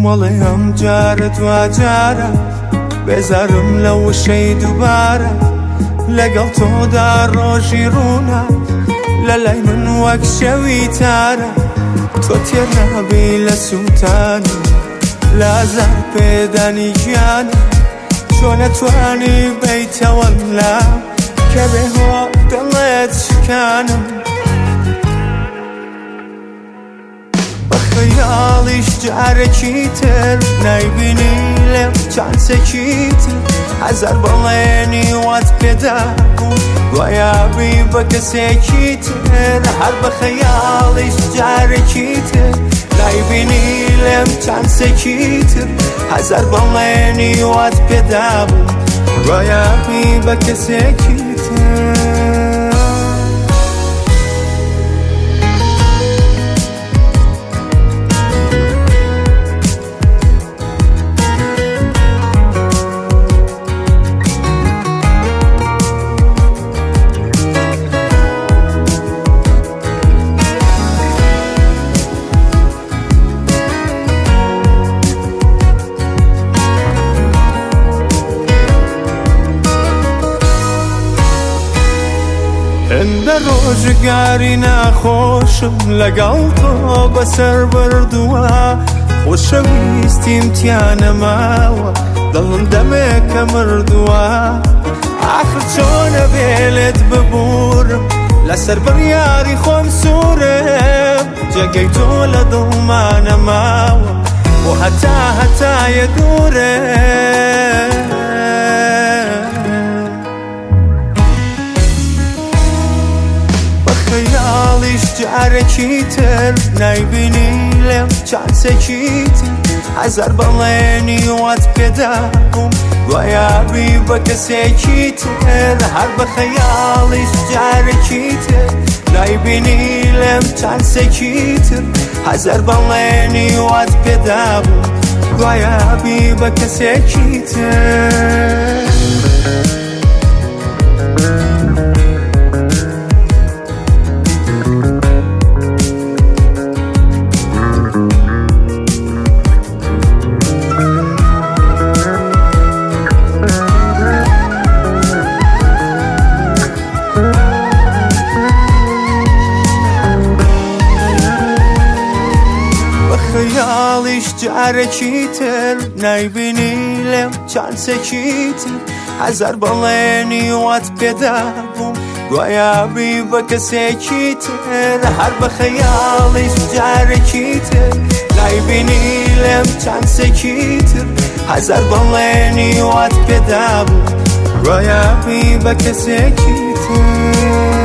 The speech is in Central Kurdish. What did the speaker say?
مەڵێم جارە دواجارە بێزارم لە وشەی دووبارە لەگەڵ تۆدا ڕۆژی ڕوونا لە لای من وەک شەوی تارە تۆ تێر نابی لە سووتانی لازار پێدانی گیانە چۆ نەتوانی بیتەوەم لا کە بێهۆ دڵێت شکانم خەیاڵیش جارێکی تر نایبینی لێم چانسێکی تر هەزار بەڵێنی وات پێدا بوو گوایابی بە کەسێکی تر هەر بە خەیاڵیش جارێکی تر نایبینی لێم چانسێکی تر هەزار بەڵێنی وات پێدا بوو گوایابی بە کەسێکی تر هەندە ڕۆژگاری ناخۆشم لەگەڵ تۆ بەسەر بردووە خۆشەویستیم تیانەماوە دڵم دەمێکە مردووە ئاخر چۆنە بێلێت ببورم لەسەر بڕیاری خۆم سوورم جێگەی تۆ لە دڵمانەماوە بۆ هەتایە دوورە خەیاڵیش جارێکی تر نایبینی لێم چانسێکی تر هەزار بەڵێنی وات پێدا بووم گوایابی بە کەسێکی تر هەر بە خەیاڵیش جارێکی تر نایبینی لێم چانسێکی تر هەزار بەڵێنی وات پێدا بووم گوایابی بە کەسێکی تر خەیاڵیش جارێکی تر نایبینی لێم چانسێکی تر هەزار بەڵێنی وات پێدا بووم گوایابی بە کەسێکی تر هەر بە خەیاڵیش جارێکی تر نایبینی لێم چانسێکی تر هەزار بەڵێنی وات پێدا بووم گوایابی بە کەسێکی تر